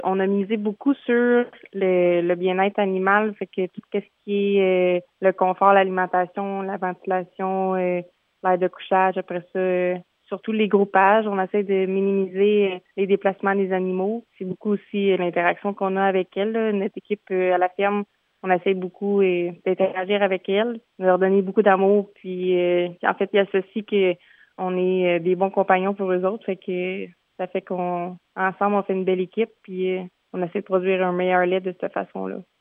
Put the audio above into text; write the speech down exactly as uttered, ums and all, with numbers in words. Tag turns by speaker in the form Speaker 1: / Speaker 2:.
Speaker 1: On a misé beaucoup sur le, le bien-être animal, fait que tout ce qui est euh, le confort, l'alimentation, la ventilation, euh, l'air de couchage, après ça, euh, surtout les groupages, on essaie de minimiser euh, les déplacements des animaux. C'est beaucoup aussi euh, l'interaction qu'on a avec elles. Là. Notre équipe euh, à la ferme, on essaie beaucoup euh, d'interagir avec elles, de leur donner beaucoup d'amour. Puis euh, en fait, il y a ceci que on est euh, des bons compagnons pour eux autres, fait que ça fait qu'on ensemble on fait une belle équipe, puis euh, on essaie de produire un meilleur lait de cette façon-là.